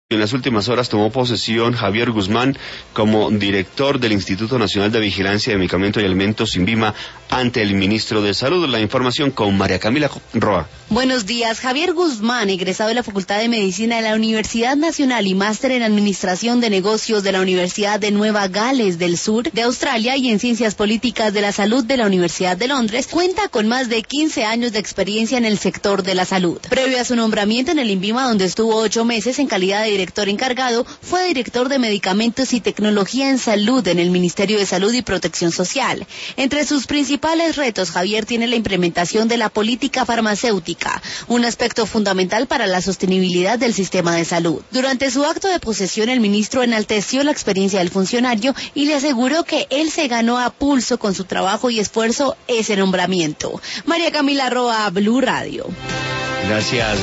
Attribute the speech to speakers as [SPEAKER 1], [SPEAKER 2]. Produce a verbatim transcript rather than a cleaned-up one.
[SPEAKER 1] En las últimas horas tomó posesión Javier Guzmán como director del Instituto Nacional de Vigilancia de Medicamentos y Alimentos, INVIMA, ante el ministro de Salud. La información con María Camila Roa.
[SPEAKER 2] Buenos días. Javier Guzmán, egresado de la Facultad de Medicina de la Universidad Nacional y máster en Administración de Negocios de la Universidad de Nueva Gales del Sur de Australia y en Ciencias Políticas de la Salud de la Universidad de Londres, cuenta con más de quince años de experiencia en el sector de la salud. Previo a su nombramiento en el INVIMA, donde estuvo ocho meses en calidad de director encargado, fue director de Medicamentos y Tecnología en Salud en el Ministerio de Salud y Protección Social. Entre sus principales retos, Javier tiene la implementación de la política farmacéutica, un aspecto fundamental para la sostenibilidad del sistema de salud. Durante su acto de posesión, el ministro enalteció la experiencia del funcionario y le aseguró que él se ganó a pulso con su trabajo y esfuerzo ese nombramiento. María Camila Roa, Blue Radio.
[SPEAKER 1] Gracias.